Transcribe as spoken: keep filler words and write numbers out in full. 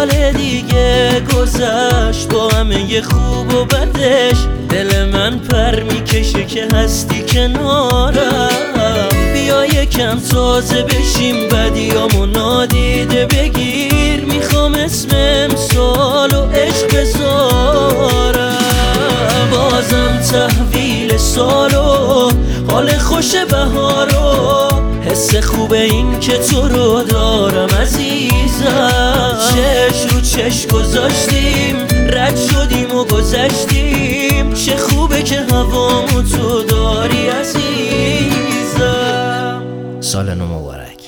سال دیگه گذشت با همه خوب و بدش، دل من پر میکشه که هستی کنارم. بیا یکم تازه بشیم، بدیامو نادیده بگیر. میخوام اسم امسال و عشق بذارم، بازم تحویل سالو، حال خوش بهارو، حس خوب این که تو رو دارم عزیزم. چش رو چش گذاشتیم، رد شدیم و گذشتیم، چه خوبه که هوامو تو داری عزیزم. سال نو مبارک.